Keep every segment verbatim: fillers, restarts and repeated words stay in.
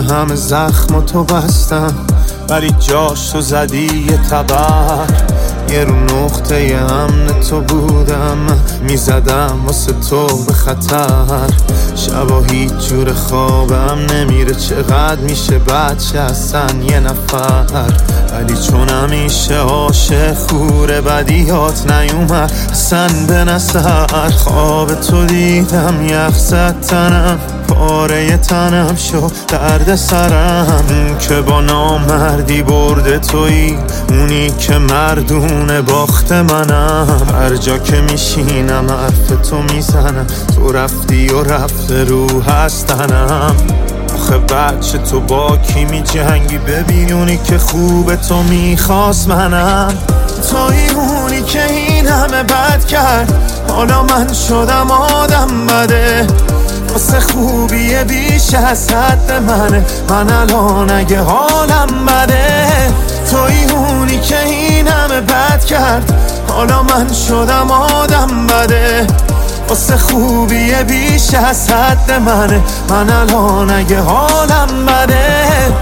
همه زخم تو بستم، ولی جاش تو زدی یه تبر. یه رو نقطه امن تو بودم، میزدم واسه تو به خطر. شبا هیچ جور خوابم نمیره، چقدر میشه بچه هستن یه نفر. ولی چون همیشه عاشق خوره بدیات نیومد اصلا به نظر. خواب تو دیدم یخ زد تنم، پاره تنم شو درد سرم. که با نامردی برده تویی، اونی که مردونه باخت منم. هر جا که میشینم حرف تو میزنم، تو رفتی و رفته رو هستنم. آخه بچه تو با کی می جنگی؟ ببین اونی که خوب تو میخواست منم. توی اونی که این همه بد کرد، حالا من شدم آدم بده. واسه خوبیه بیش از حد منه، من الان اگه حالم بده. توی اونی که این همه بد کرد، حالا من شدم آدم بده. واسه خوبیه بیش از حد منه، من الان اگه حالم بده.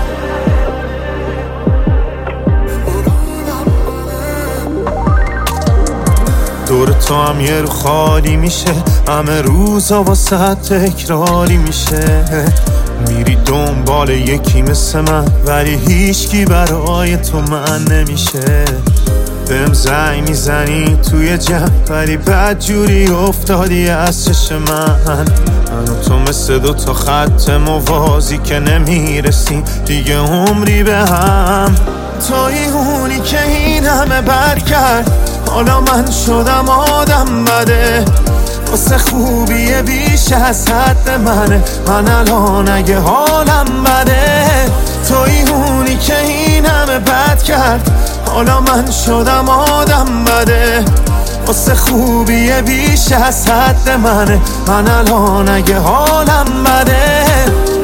دور تو هم یه رو خالی میشه، همه روزا واسه تکراری میشه. میری دنبال یکی مثل من، ولی هیچکی برای تو من نمیشه. بهم زنگ میزنی توی جمع، ولی بد جوری افتادی از چش من. من و تو مثل دو تا خط موازی که نمیرسیم دیگه عمری به هم. توی اونی که این همه بد کرد، حالا من شدم آدم بده. واسه خوبیه بیش از حد منه، من الان اگه حالم بده. توی اونی که این همه بد کرد، حالا من شدم آدم بده. واسه خوبیه بیش از حد منه، من الان اگه حالم بده.